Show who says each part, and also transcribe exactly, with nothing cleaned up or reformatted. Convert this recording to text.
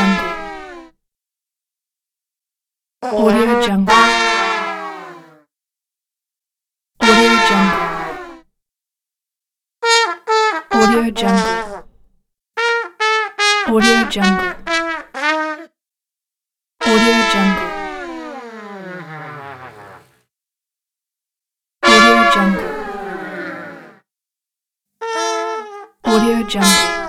Speaker 1: Jungle. Audio Jungle. Audio Jungle. Audio Jungle. Audio Jungle. Audio Jungle. Audio Jungle. Audio Jungle.